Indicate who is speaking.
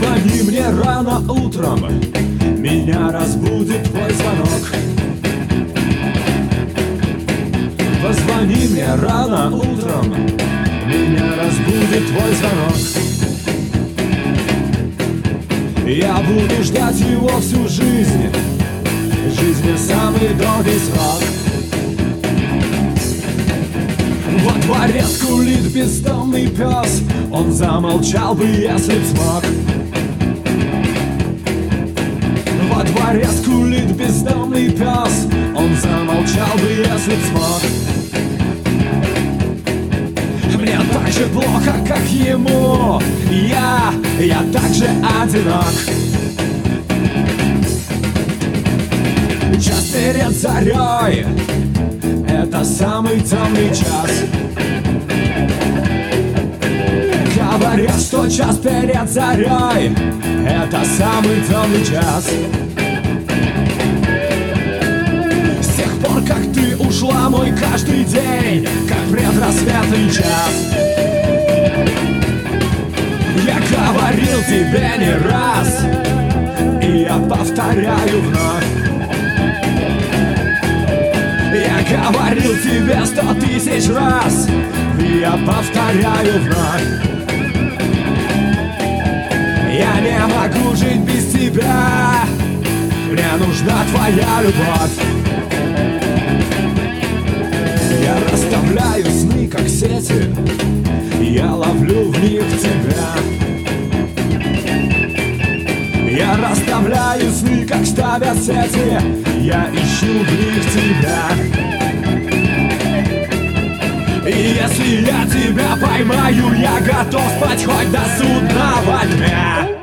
Speaker 1: Позвони мне рано утром, меня разбудит твой звонок. Позвони мне рано утром, меня разбудит твой звонок. Я буду ждать его всю жизнь, жизни самый долгий срок. Во дворе скулит бездомный пес, он замолчал бы, если б смог. Во дворе скулит бездомный пес, он замолчал бы, если б смог. Мне так же плохо, как ему, я так же одинок. Час перед зарей — это самый темный час. Говорят, что час перед зарей — это самый темный час. С тех пор, как ты ушла, мой каждый день как предрассветный час. Я говорил тебе не раз, и я повторяю вновь. Я говорил тебе 100 000 раз, и я повторяю вновь. Я не могу жить без тебя, мне нужна твоя любовь. Я расставляю сны, как сети, я ловлю в них тебя. Я расставляю сны, как ставят сети, я ищу в них тебя. И если я тебя поймаю, я готов спать хоть до судного дня.